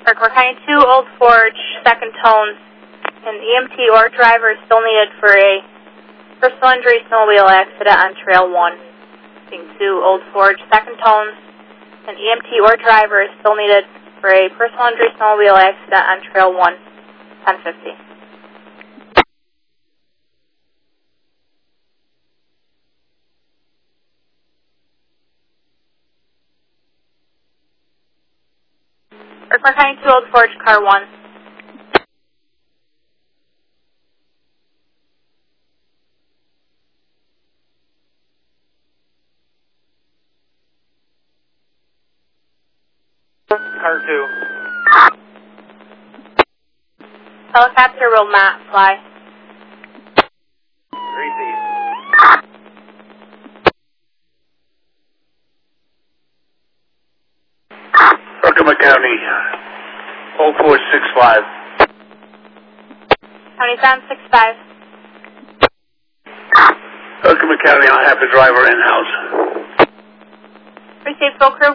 We're County 2, Old Forge, second tones. An EMT or driver is still needed for a personal injury snowmobile accident on Trail 1. Being 2, Old Forge, second tones. An EMT or driver is still needed for a personal injury snowmobile accident on Trail 1, 1050. We're County 2, Old Forge, car 1. Car 2. Helicopter will not fly. Receive. Herkimer County, Old Forge 65. County 765. Herkimer County, I'll have the driver in-house. Receive full crew.